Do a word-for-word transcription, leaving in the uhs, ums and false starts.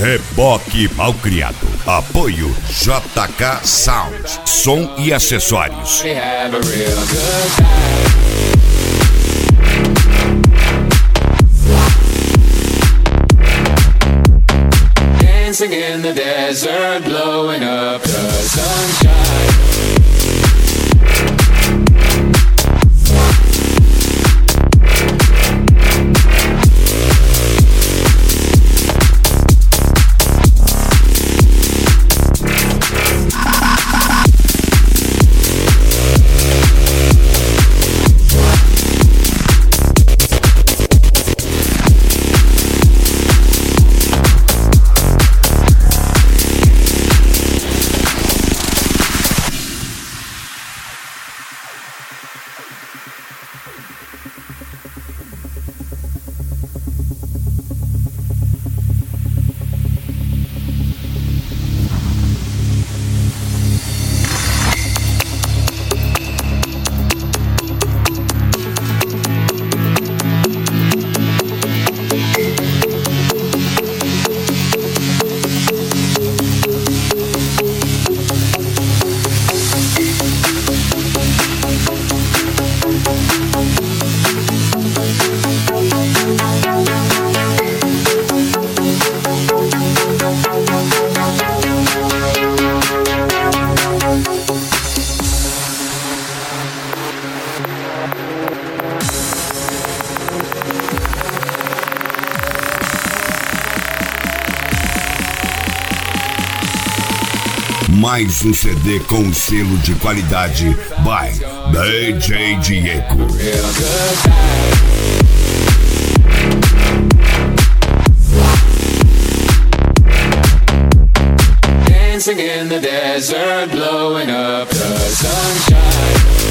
Reboque Malcriado. Apoio J K Sound, som e acessórios. Dancing in the desert, blowing up the sunshine. Mais um C D com selo de qualidade by D J Diego. Dancing in the desert, blowing up the sunshine.